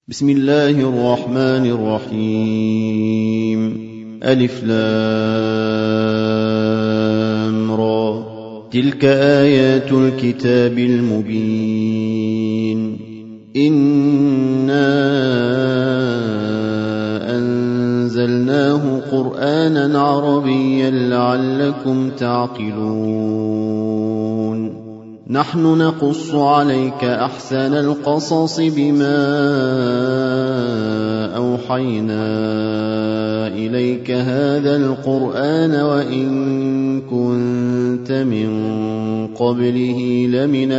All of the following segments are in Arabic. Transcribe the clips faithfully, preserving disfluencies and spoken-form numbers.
بسم الله الرحمن الرحيم. ألف لام را. تلك آيات الكتاب المبين. إنا أنزلناه قرآنا عربيا لعلكم تعقلون. نحن نقص عليك أحسن القصص بما أوحينا إليك هذا القرآن وإن كنت من قبله لمن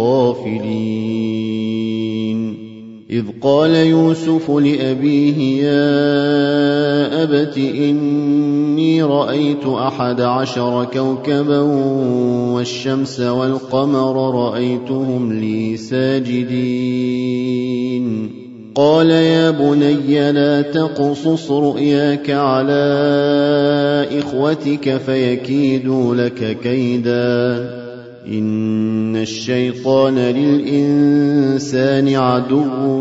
الغافلين. إذ قال يوسف لأبيه يا أبت إني رأيت أحد عشر كوكبا والشمس والقمر رأيتهم لي ساجدين. قال يا بني لا تقصص رؤياك على إخوتك فيكيدوا لك كيدا إن الشيطان للإنسان عدو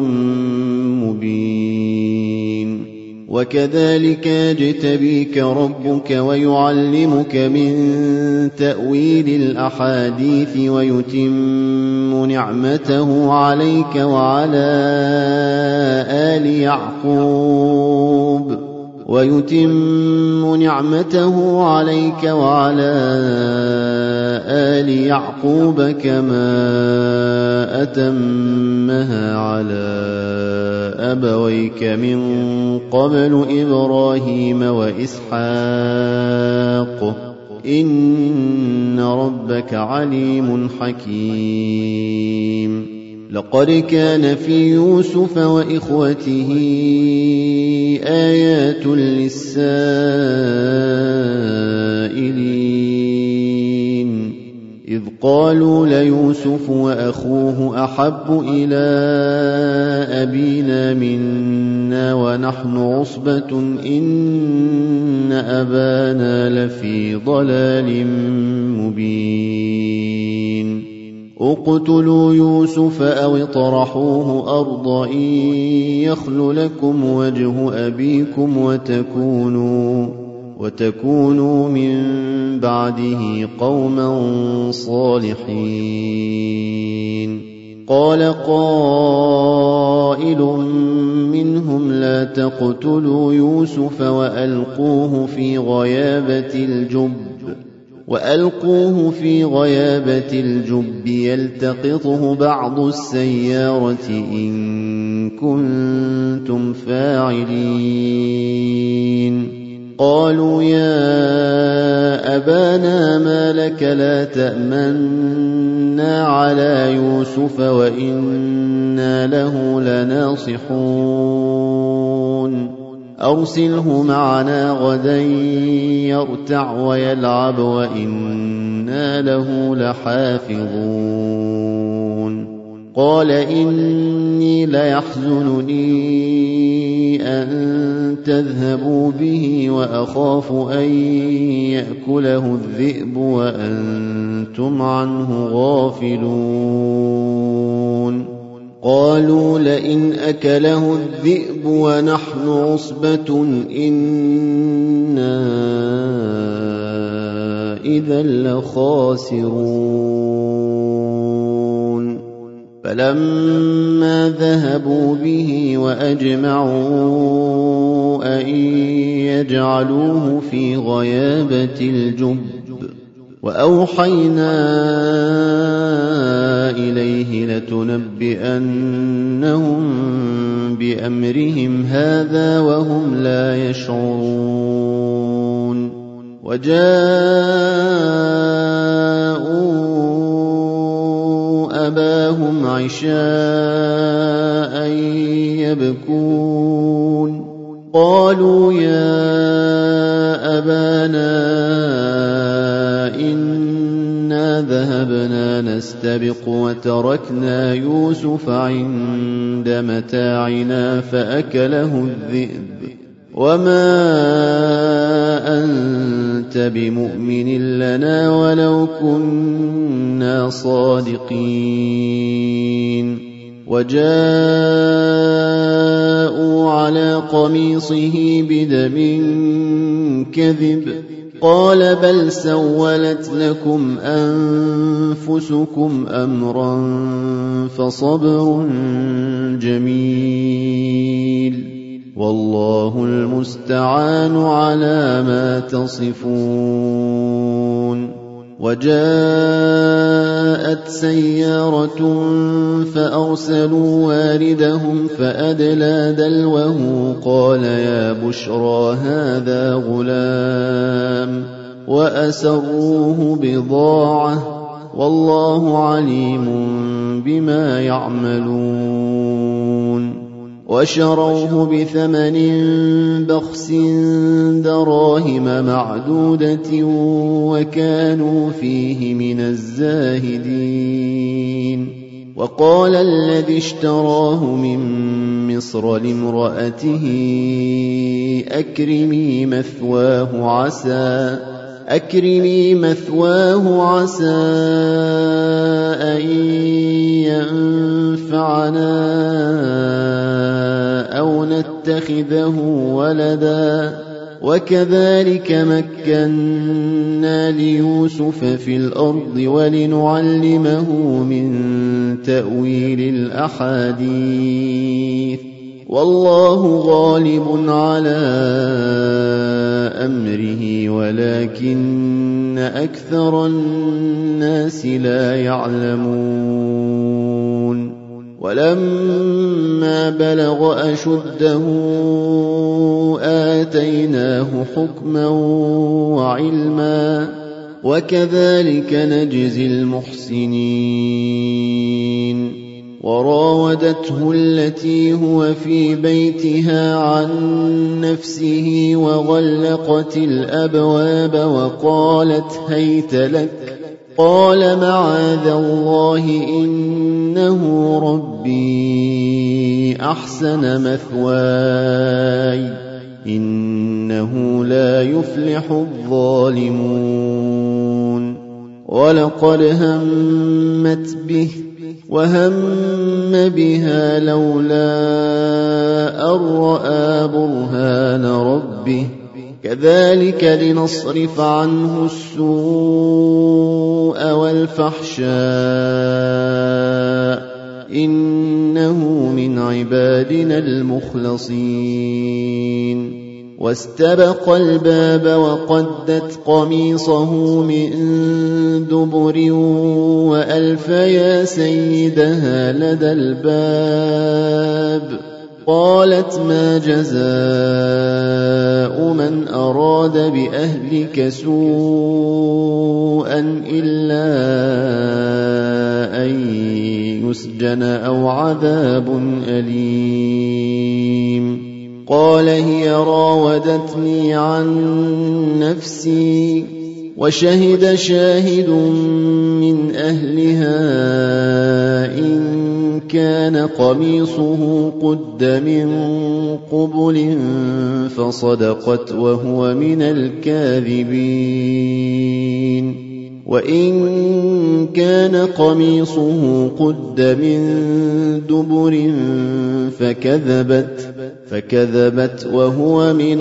مبين. وكذلك يجتبيك ربك ويعلمك من تأويل الأحاديث ويتم نعمته عليك وعلى آل يعقوب ويتم نعمته عليك وعلى آل يعقوب كما أتمها على أبويك من قبل إبراهيم وإسحاق إن ربك عليم حكيم. لقد كان في يوسف وإخوته آيات للسائلين إذ قالوا ليوسف وأخوه أحب إلى أبينا منا ونحن عصبة إن أبانا لفي ضلال مبين. اقتلوا يوسف أو اطرحوه أرضا يخل لكم وجه أبيكم وتكونوا, وتكونوا من بعده قوما صالحين. قال قائل منهم لا تقتلوا يوسف وألقوه في غيابة الجب وألقوه في غيابة الجب يلتقطه بعض السيارة إن كنتم فاعلين. قالوا يا أبانا ما لك لا تأمنا على يوسف وإنا له لناصحون. أرسله معنا غدا يرتع ويلعب وإنا له لحافظون. قال إني ليحزنني أن تذهبوا به وأخاف أن يأكله الذئب وأنتم عنه غافلون. قالوا لئن أكله الذئب ونحن عصبة إنا إذا لخاسرون. فلما ذهبوا به وأجمعوا أن يجعلوه في غيابة الجب وأوحينا إليه لتنبئنهم بأمرهم هذا وهم لا يشعرون. وجاءوا أباهم عشاء يبكون. قالوا يا أبانا إنا ذهبنا نستبق وتركنا يوسف عند متاعنا فأكله الذئب وما أنت بمؤمن لنا ولو كنا صادقين. وجاء قميصه بدم كذب قال بل سولت لكم أنفسكم أمرا فصبر جميل والله المستعان على ما تصفون. وجاءت سيارة فأرسلوا واردهم فأدلى دلوه قال يا بشرى هذا غلام وأسروه بضاعة والله عليم بما يعملون. وشروه بثمن بخس دراهم معدودة وكانوا فيه من الزاهدين. وقال الذي اشتراه من مصر لامرأته أكرمي مثواه عسى أكرمي مثواه عسى أن ينفعنا أو نتخذه ولدا وكذلك مكنا ليوسف في الأرض ولنعلمه من تأويل الأحاديث والله غالب على أمره ولكن أكثر الناس لا يعلمون. ولما بلغ أشده آتيناه حكما وعلما وكذلك نجزي المحسنين. وراودته التي هو في بيتها عن نفسه وغلقت الأبواب وقالت هيت لك قال معاذ الله إنه ربي أحسن مثواي إنه لا يفلح الظالمون. ولقد همت به وهم بها لولا أن رأى برهان ربه كذلك لنصرف عنه السوء والفحشاء إنه من عبادنا المخلصين. واستبق الباب وقدت قميصه من دبر وألف يا سيدها لدى الباب قالت ما جزاء من أراد بأهلك سوءا إلا أن يسجن أو عذاب أليم. قال هي راودتني عن نفسي وشهد شاهد من أهلها إن كان قميصه قد من قبل فصدقت وهو من الكاذبين وإن كان قميصه قد من دبر فكذبت فكذبت وهو من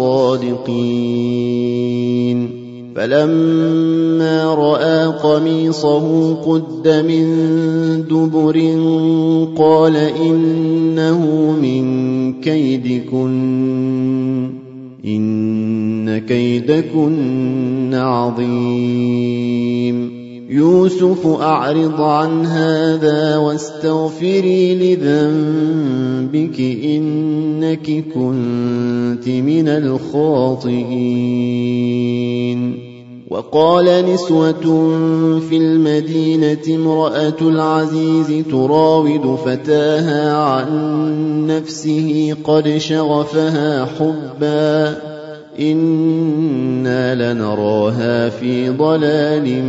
الصادقين. فلما رأى قميصه قد من دبر قال إنه من كيدكن إن كيدكن عظيم. يوسف أعرض عن هذا واستغفري لذنبك إنك كنت من الخاطئين. وقال نسوة في المدينة امرأة العزيز تراود فتاها عن نفسه قد شغفها حبا إنا لنراها في ضلال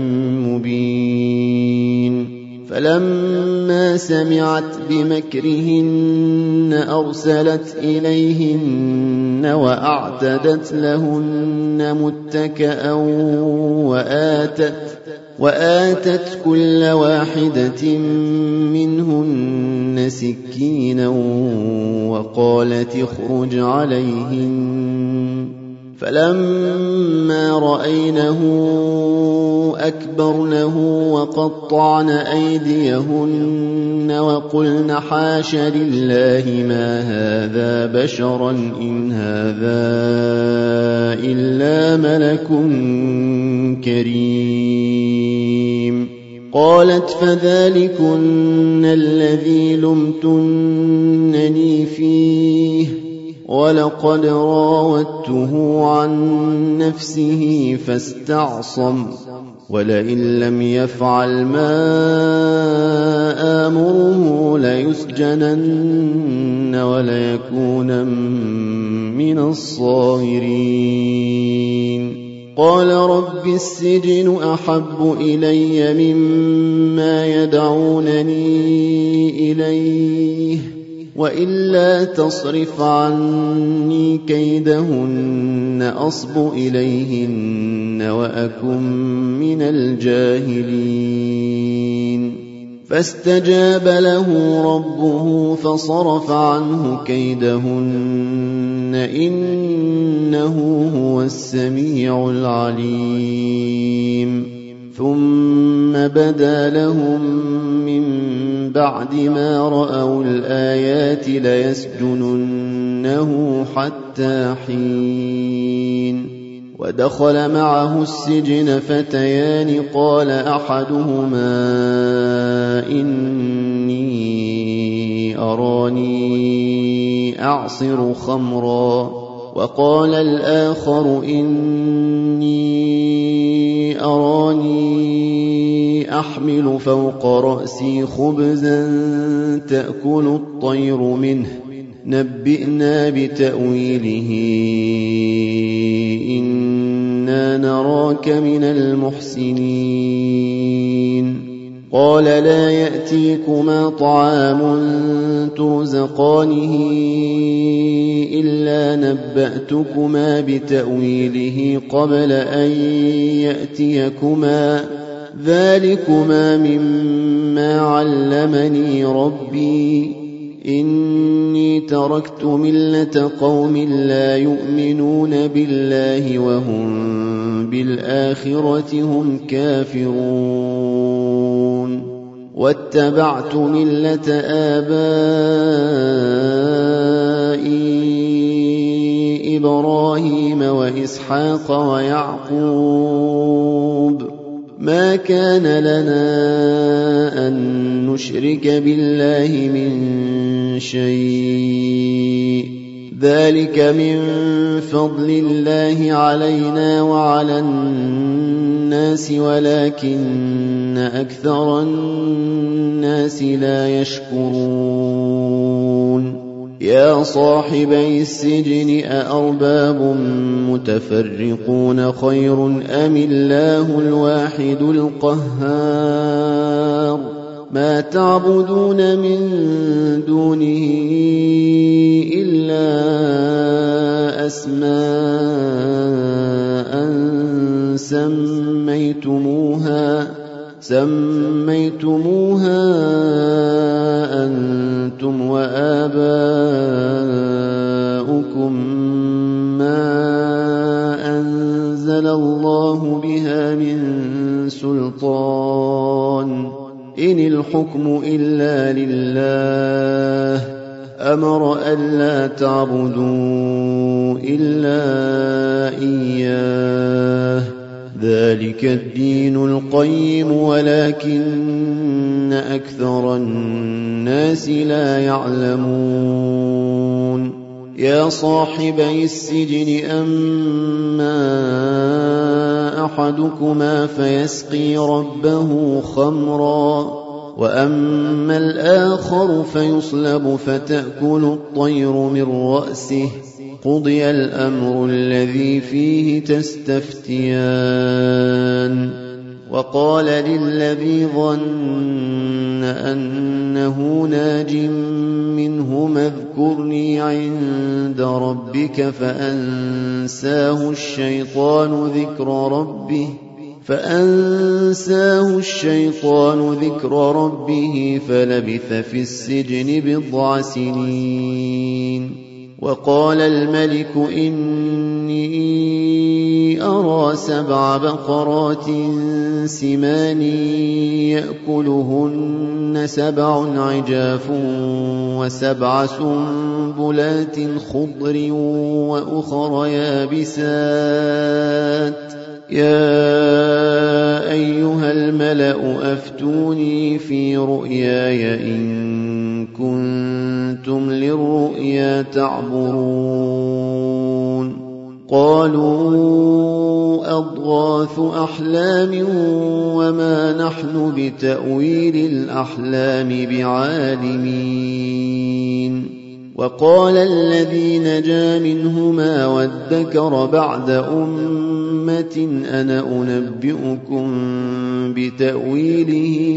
مبين. فلما سمعت بمكرهن أرسلت إليهن وأعتدت لهن متكأ وآتت, وآتت كل واحدة منهن سكينا وقالت اخرج عليهن فلما رأينه أكبرنه وقطعن أيديهن وقلن حاش لله ما هذا بشرا إن هذا إلا ملك كريم. قالت فذلكن الذي لمتنني فيه ولقد راودته عن نفسه فاستعصم ولئن لم يفعل ما آمره ليسجنن وليكون من الصاغرين. قال رب السجن أحب إلي مما يدعونني إليه وإلا تصرف عني كيدهن أصب إليهن وأكن من الجاهلين. فاستجاب له ربه فصرف عنه كيدهن إنه هو السميع العليم. ثم بدا لهم من بعد ما رأوا الآيات ليسجننه حتى حين. ودخل معه السجن فتيان قال أحدهما إني أراني أعصر خمرا وقال الآخر إني أراني أحمل فوق رأسي خبزا تأكل الطير منه نبئنا بتأويله إنا نراك من المحسنين. قال لا يأتيكما طعام ترزقانه إلا نبأتكما بتأويله قبل أن يأتيكما ذلكما مما علمني ربي إني تركت ملة قوم لا يؤمنون بالله وهم بالآخرة هم كافرون واتبعت ملة آبائي إبراهيم وإسحاق ويعقوب ما كان لنا أن نشرك بالله من شيء ذلك من فضل الله علينا وعلى الناس ولكن أكثر الناس لا يشكرون. يا صاحبي السجن أأرباب متفرقون خير أم الله الواحد القهار ما تعبدون من دونه إلا أسماء سميتموها سميتموها أنتم وآباؤكم ما أنزل الله بها من سلطان إن الحكم إلا لله أمر ألا تعبدوا إلا إياه ذلك الدين القيم ولكن أكثر الناس لا يعلمون. يا صاحبي السجن أما أحدكما فيسقي ربه خمرا وأما الآخر فيصلب فتأكل الطير من رأسه قضي الأمر الذي فيه تستفتيان. وقال للذي ظن أنه ناج منهما اذكرني عند ربك فأنساه الشيطان ذكر ربه فأنساه الشيطان ذكر ربه فلبث في السجن بضع سنين. وقال الملك إني أرى سبع بقرات سمان يأكلهن سبع عجاف وسبع سنبلات خضر وأخر يابسات يا أيها الملأ أفتوني في رؤياي إن كنتم للرؤيا تعبرون. قالوا أضغاث أحلام وما نحن بتأويل الأحلام بعالمين. وقال الذي نجا منهما وادكر بعد أمة أنا أنبئكم بتأويله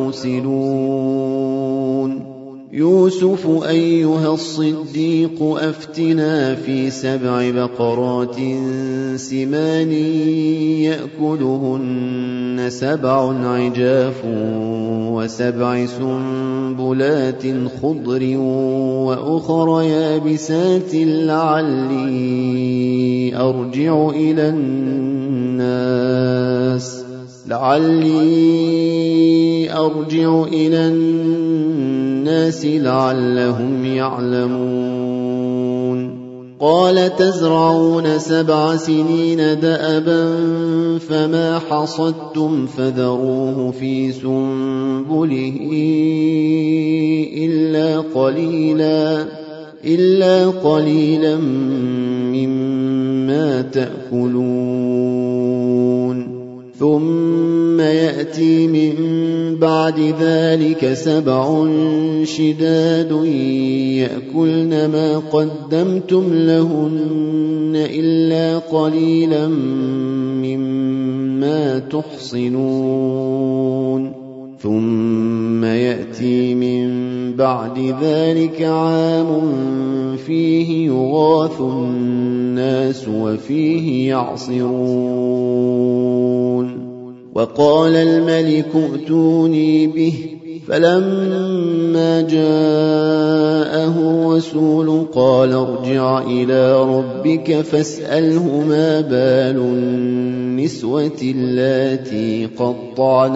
فأرسلون. يوسف أيها الصديق أفتنا في سبع بقرات سمان يأكلهن سبع عجاف وسبع سنبلات خضر وأخر يابسات لعلي أرجع إلى الناس لعلي أرجع إلى الناس لعلهم يعلمون. قال تزرعون سبع سنين دأبا فما حصدتم فذروه في سنبله إلا قليلا إلا قليلا مما تأكلون. ثم يأتي من بعد ذلك سبع شداد يأكلن ما قدمتم لهن إلا قليلا مما تحصنون. ثم يأتي من بعد ذلك عام فيه يغاث الناس وفيه يعصرون. وقال الملك ائتوني به فلما جاءه رسول قال ارجع إلى ربك فاسأله ما بال النسوة اللاتي قطعن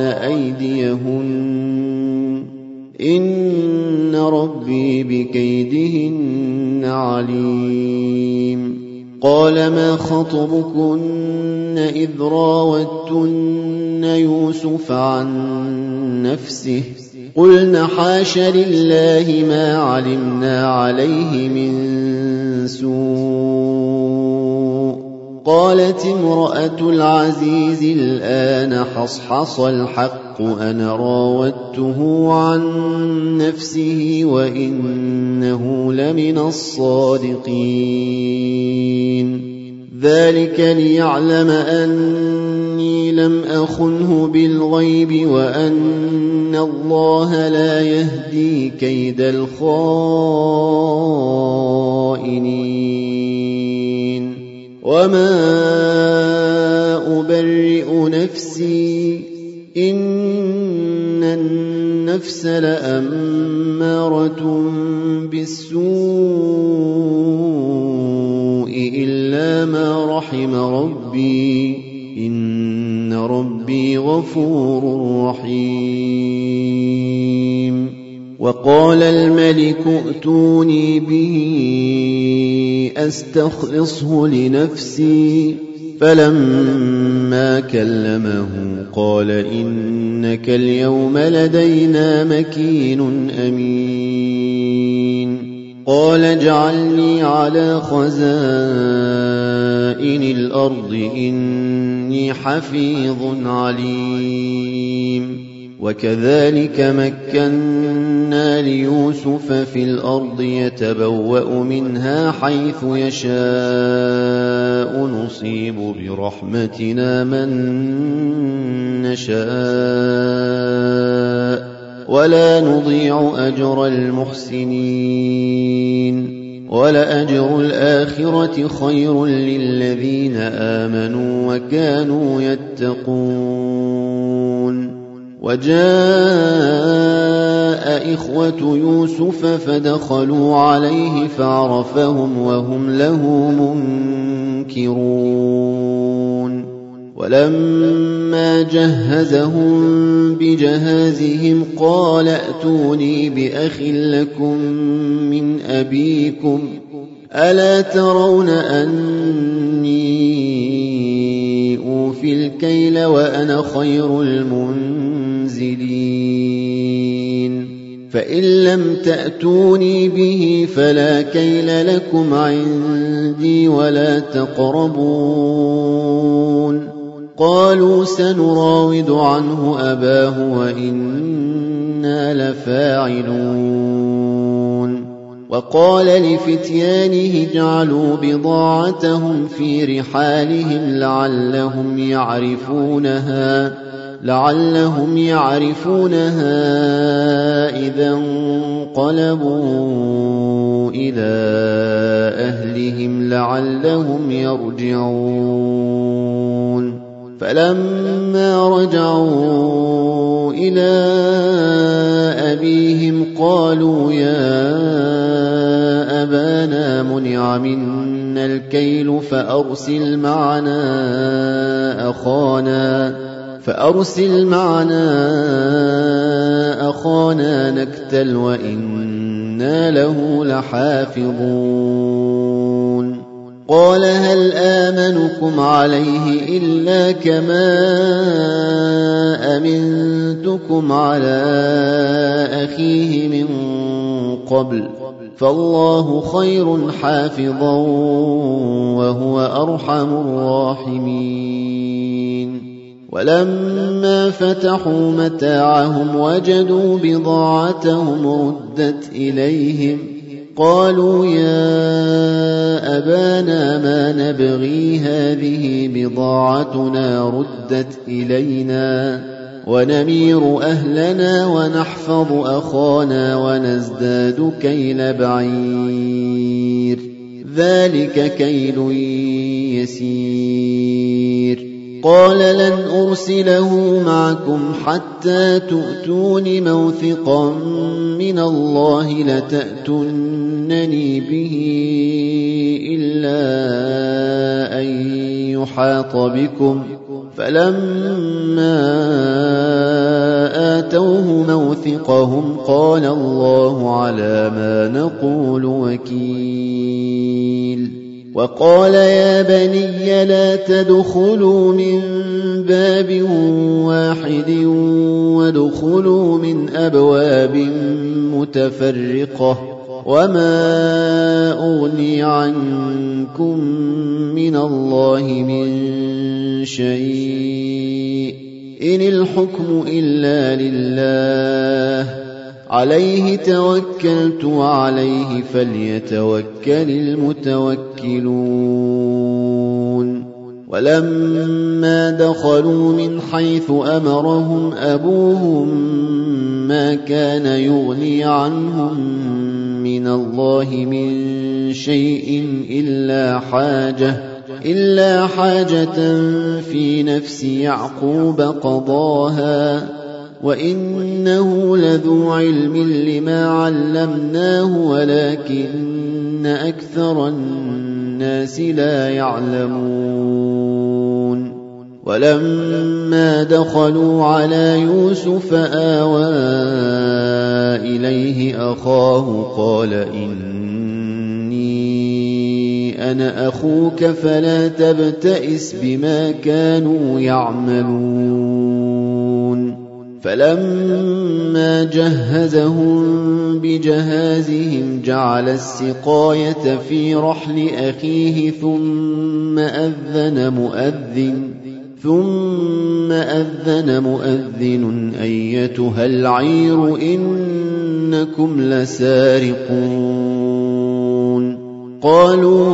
أيديهن إن ربي بكيدهن عليم. قال ما خطبكن إذ راوتن يوسف عن نفسه قلن حاش لله ما علمنا عليه من سوء. قالت امرأة العزيز الآن حصحص الحق أنا راودته عن نفسه وإنه لمن الصادقين. ذلك ليعلم أني لم أخنه بالغيب وأن الله لا يهدي كيد الخائنين. وما أبرئ نفسي إن النفس لأمارة بالسوء إلا ما رحم ربي إن ربي غفور رحيم. وقال الملك ائتوني به أستخلصه لنفسي فلما كلمه قال إنك اليوم لدينا مكين أمين. قال اجعلني على خزائن الأرض إني حفيظ عليم. وكذلك مكنا ليوسف في الأرض يتبوأ منها حيث يشاء نصيب برحمتنا من نشاء ولا نضيع أجر المحسنين. وَلَأَجْرُ الْآخِرَةِ خَيْرٌ لِّلَّذِينَ آمَنُوا وَكَانُوا يَتَّقُونَ وَجَاءَ إِخْوَةُ يُوسُفَ فَدَخَلُوا عَلَيْهِ فَعَرَفَهُمْ وَهُمْ لَهُ مُنكِرُونَ وَلَمَّا جَهَّزَهُم بِجَهَازِهِمْ قَالَ ائْتُونِي بِأَخٍ لَّكُم مِّنْ أَبِيكُمْ أَلَا تَرَوْنَ أَنِّي أُوفِي الْكَيْلَ وَأَنَا خَيْرُ الْمُنزِلِينَ فَإِن لَّمْ تَأْتُونِي بِهِ فَلَا كَيْلَ لَكُمْ عِندِي وَلَا تَقْرَبُونِ قالوا سنراود عنه أباه وإنا لفاعلون وقال لفتيانه اجعلوا بضاعتهم في رحالهم لعلهم يعرفونها لعلهم يعرفونها إذا انقلبوا إلى أهلهم لعلهم يرجعون فلما رجعوا إلى أبيهم قالوا يا أبانا منع منا الكيل فأرسل معنا أخانا فأرسل معنا أخانا نكتل وإنا له لحافظون قال هل آمنكم عليه إلا كما أمنتكم على أخيه من قبل فالله خير حافظا وهو أرحم الراحمين ولما فتحوا متاعهم وجدوا بضاعتهم ردت إليهم قالوا يا أبانا ما نبغي هذه بضاعتنا ردت إلينا ونمير أهلنا ونحفظ أخانا ونزداد كيل بعير ذلك كيل يسير قال لن أرسله معكم حتى تؤتون موثقا من الله لتأتونني به إلا أن يحاط بكم فلما آتوه موثقهم قال الله على ما نقول وكيل وقال يا بني لا تدخلوا من باب واحد وادخلوا من أبواب متفرقة وما أغني عنكم من الله من شيء إن الحكم إلا لله عليه توكلت وعليه فليتوكل المتوكلون ولما دخلوا من حيث أمرهم أبوهم ما كان يغني عنهم من الله من شيء إلا حاجة إلا حاجة في نفس يعقوب قضاها وإنه لذو علم لما علمناه ولكن أكثر الناس لا يعلمون ولما دخلوا على يوسف آوى إليه أخاه قال إني أنا أخوك فلا تبتئس بما كانوا يعملون فلما جهزهم بجهازهم جعل السقاية في رحل أخيه ثم أذن مؤذن ثم أذن مؤذن أيتها العير إنكم لسارقون قالوا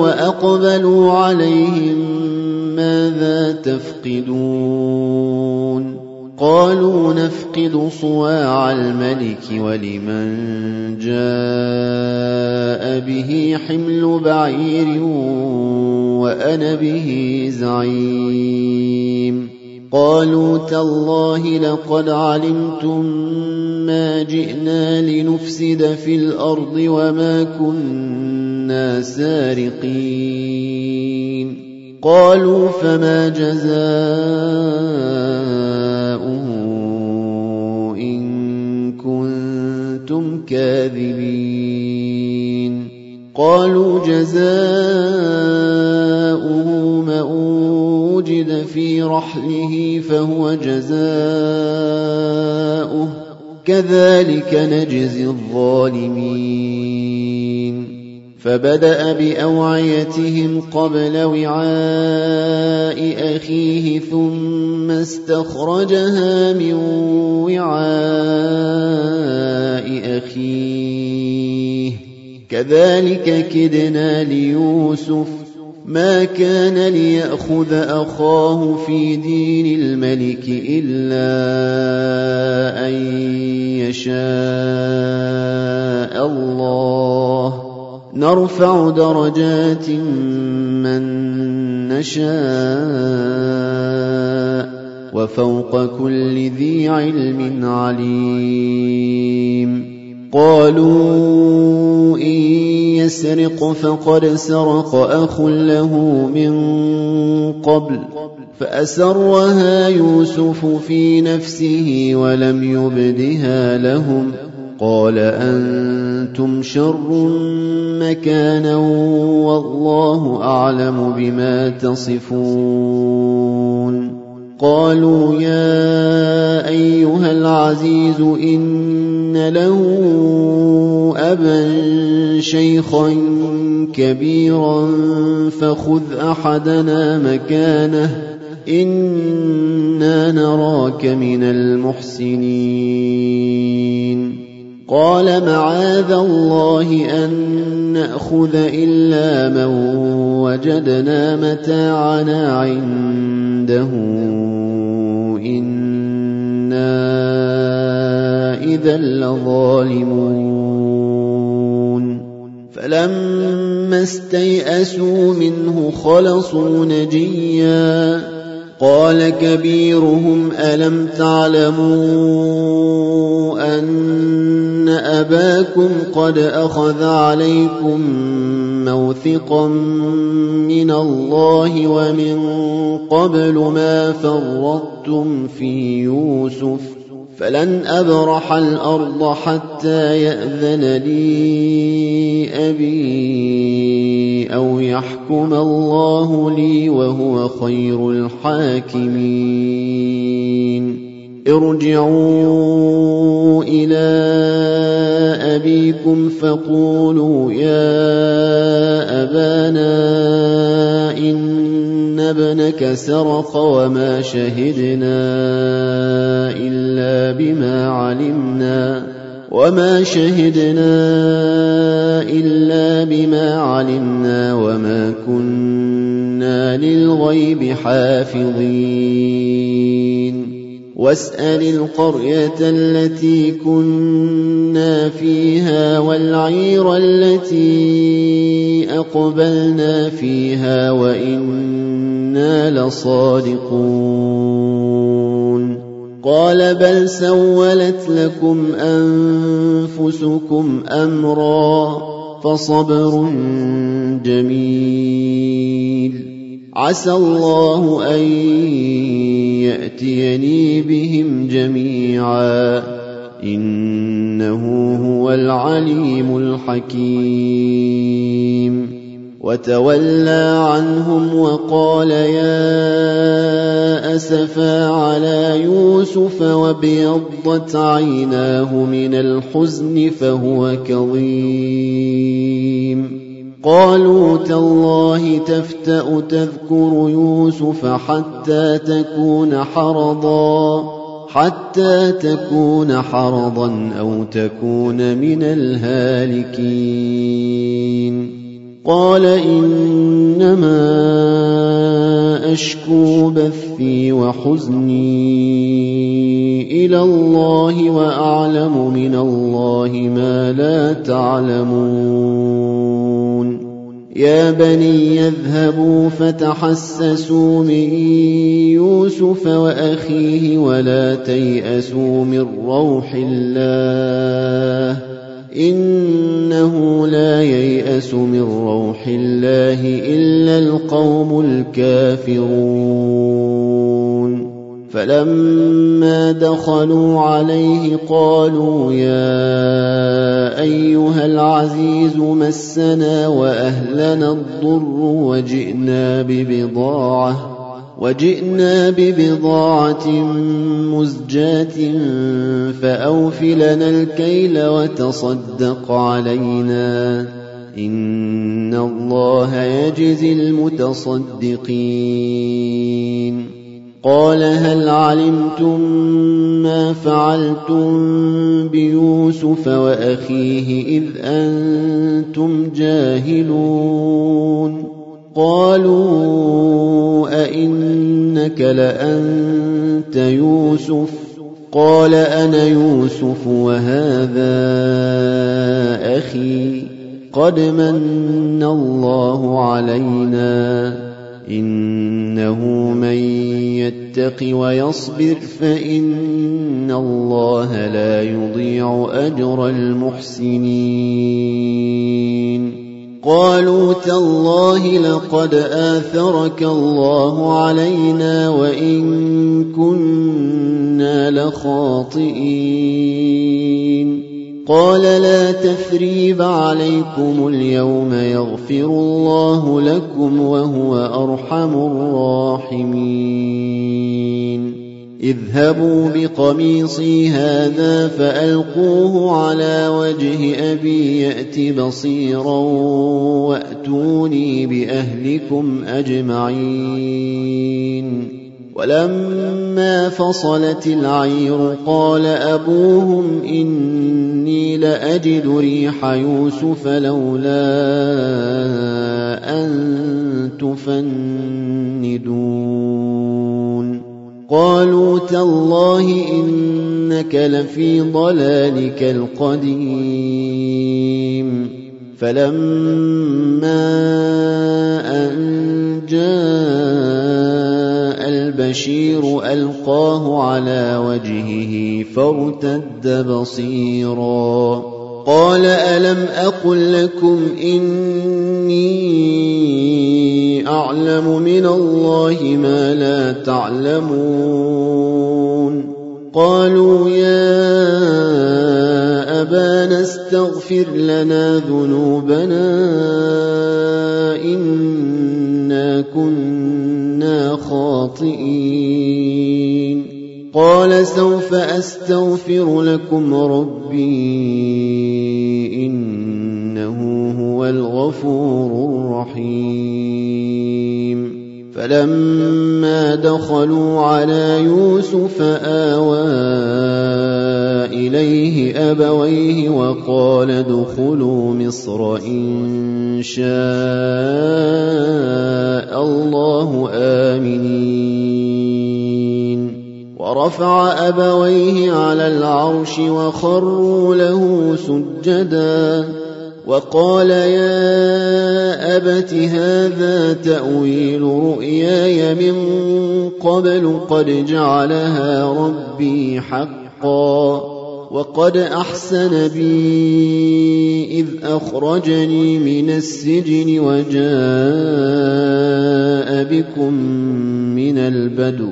وأقبلوا عليهم ماذا تفقدون قالوا نفقد صواع الملك ولمن جاء به حمل بعير وأنا به زعيم قالوا تالله لقد علمتم ما جئنا لنفسد في الأرض وما كنا سارقين قالوا فما جزاؤه إن كنتم كاذبين قالوا جزاؤه من وجد في رحله فهو جزاؤه كذلك نجزي الظالمين فبدأ بأوعيتهم قبل وعاء أخيه ثم استخرجها من وعاء أخيه كذلك كدنا ليوسف ما كان ليأخذ أخاه في دين الملك إلا أن يشاء الله نرفع درجات من نشاء وفوق كل ذي علم عليم قالوا إن يسرق فقد سرق أخ له من قبل فأسرها يوسف في نفسه ولم يبدها لهم قال أنتم شر مكانا والله أعلم بما تصفون قالوا يا أيها العزيز إن له أبا شيخا كبيرا فخذ أحدنا مكانه إنا نراك من المحسنين قال معاذ الله أن نأخذ إلا من وجدنا متاعنا عنده إنا إذا لظالمون فلما استيئسوا منه خلصوا نجيا قال كبيرهم ألم تعلموا أن أباكم قد أخذ عليكم موثقا من الله ومن قبل ما فرطتم في يوسف فلن أبرح الأرض حتى يأذن لي أبي أو يحكم الله لي وهو خير الحاكمين ارجعوا إلى أبيكم فقولوا يا أبانا إن ابنك سرق وما شهدنا إلا بما علمنا وما شهدنا إلا بما علمنا وما كنا للغيب حافظين واسأل القرية التي كنا فيها والعير التي أقبلنا فيها وإنا لصادقون قال بل سولت لكم أنفسكم أمرا فصبر جميل عسى الله أن يأتيني بهم جميعا إنه هو العليم الحكيم وتولى عنهم وقال يا أسفا على يوسف وابيضت عيناه من الحزن فهو كظيم قالوا تالله تفتأ تذكر يوسف حتى تكون حرضا حتى تكون حرضا أو تكون من الهالكين قال إنما أشكو بثي وحزني إلى الله وأعلم من الله ما لا تعلمون يا بني اذهبوا فتحسسوا من يوسف وأخيه ولا تيأسوا من روح الله إنه لا ييأس من روح الله إلا القوم الكافرون فلما دخلوا عليه قالوا يا أيها العزيز مسنا وأهلنا الضر وجئنا ببضاعة وجئنا ببضاعة مزجاة فأوف لنا الكيل وتصدق علينا إن الله يجزي المتصدقين قال هل علمتم ما فعلتم بيوسف وأخيه إذ أنتم جاهلون قالوا أئنك لأنت يوسف قال أنا يوسف وهذا أخي قد من الله علينا إنه من يتق ويصبر فإن الله لا يضيع أجر المحسنين قالوا تالله لقد آثرك الله علينا وإن كنا لخاطئين قال لا تثريب عليكم اليوم يغفر الله لكم وهو أرحم الراحمين اذهبوا بقميصي هذا فألقوه على وجه أبي يأت بصيرا وأتوني بأهلكم أجمعين ولما فصلت العير قال أبوهم إني لأجد ريح يوسف لولا أن تفندون قالوا تالله إنك لفي ضلالك القديم فلما أن جاء البشير ألقاه على وجهه فارتد بصيرا قال ألم أقل لكم إني أعلم من الله ما لا تعلمون قالوا يا أبانا استغفر لنا ذنوبنا إنا كنا خاطئين قال سوف أستغفر لكم ربي إنه هو الغفور الرحيم فلما دخلوا على يوسف آوى إليه أبويه وقال ادخلوا مصر إن شاء الله آمنين ورفع أبويه على العرش وخروا له سجدا وقال يا أبت هذا تأويل رؤياي من قبل قد جعلها ربي حقا وقد أحسن بي إذ أخرجني من السجن وجاء بكم من البدو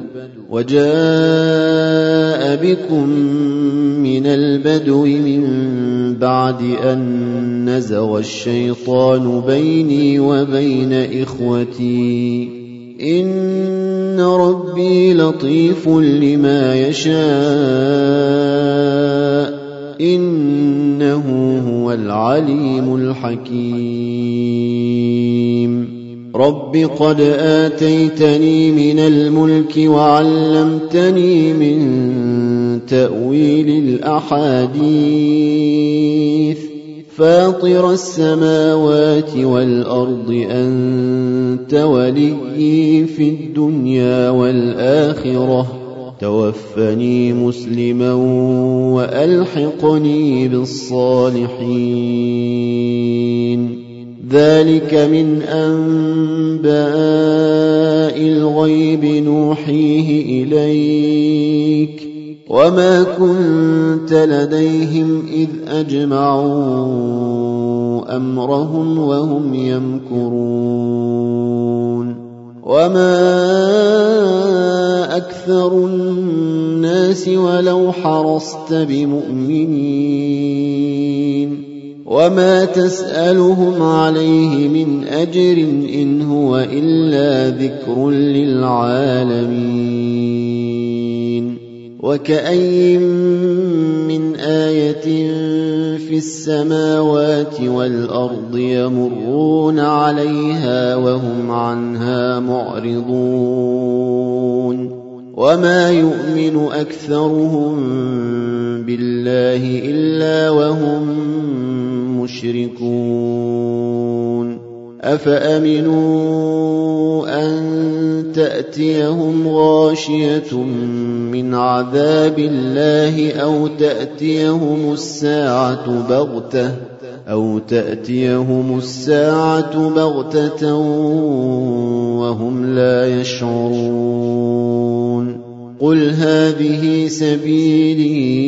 وجاء بكم من البدو من بعد أن نزغ الشيطان بيني وبين إخوتي إن ربي لطيف لما يشاء إنه هو العليم الحكيم رب قد آتيتني من الملك وعلمتني من تأويل الأحاديث فاطر السماوات والأرض أنت وليي في الدنيا والآخرة توفني مسلما وألحقني بالصالحين ذلك من أنباء الغيب نوحيه إليك وما كنت لديهم إذ أجمعوا أمرهم وهم يمكرون وما أكثر الناس ولو حرصت بمؤمنين وما تسألهم عليه من أجر إن هو إلا ذكر للعالمين وكأين من آية في السماوات والأرض يمرون عليها وهم عنها معرضون وما يؤمن أكثرهم بالله إلا وهم مشركون أفأمنوا أن تأتيهم غاشية من عذاب الله أو تأتيهم الساعة بغتة أو تأتيهم الساعة بغتة وهم لا يشعرون قل هذه سبيلي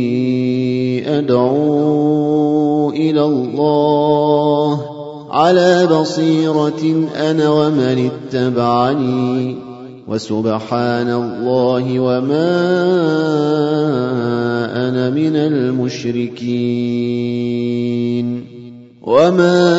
أدعو إلى الله على بصيرة أنا ومن اتبعني وسبحان الله وما أنا من المشركين وما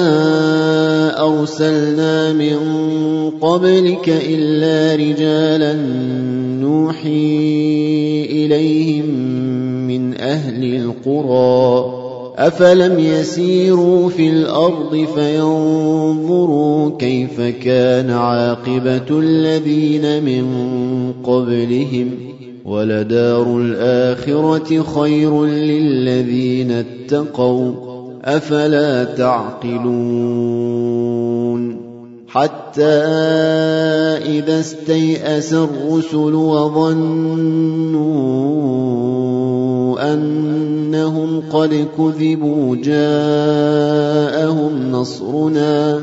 أرسلنا من قبلك إلا رجالا نوحي إليهم من أهل القرى أفلم يسيروا في الأرض فينظروا كيف كان عاقبة الذين من قبلهم ولدار الآخرة خير للذين اتقوا أفلا تعقلون حتى إذا استيأس الرسل وظنوا أنهم قد كذبوا جاءهم نصرنا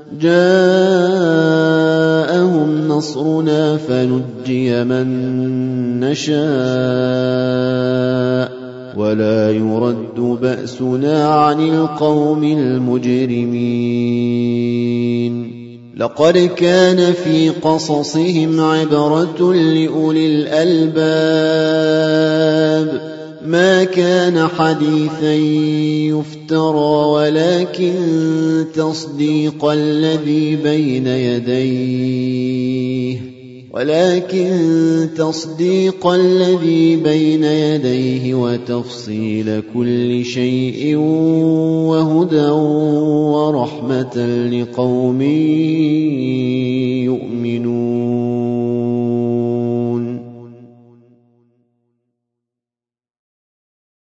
جاءهم نصرنا فنجي من نشاء ولا يرد بأسنا عن القوم المجرمين لقد كان في قصصهم عبرة لأولي الألباب ما كان حديثا يفترى ولكن تصديق الذي بين يديه ولكن تصديق الذي بين يديه وتفصيل كل شيء وهدى ورحمة لقوم